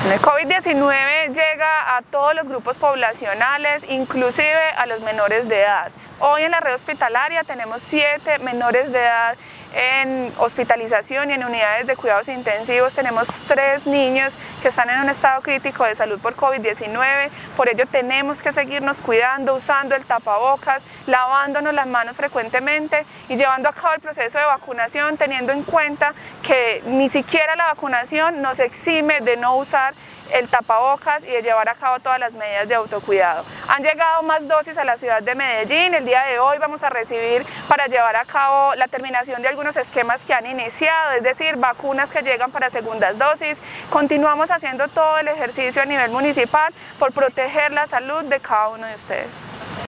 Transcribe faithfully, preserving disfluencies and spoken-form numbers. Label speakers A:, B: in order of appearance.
A: El COVID diecinueve llega a todos los grupos poblacionales, inclusive a los menores de edad. Hoy en la red hospitalaria tenemos siete menores de edad en hospitalización y en unidades de cuidados intensivos. Tenemos tres niños que están en un estado crítico de salud por COVID diecinueve, por ello tenemos que seguirnos cuidando, usando el tapabocas, lavándonos las manos frecuentemente y llevando a cabo el proceso de vacunación, teniendo en cuenta que ni siquiera la vacunación nos exime de no usar el tapabocas y de llevar a cabo todas las medidas de autocuidado. Han llegado más dosis a la ciudad de Medellín. El día de hoy vamos a recibir para llevar a cabo la terminación de algunos esquemas que han iniciado, es decir, vacunas que llegan para segundas dosis. Continuamos haciendo todo el ejercicio a nivel municipal por proteger la salud de cada uno de ustedes.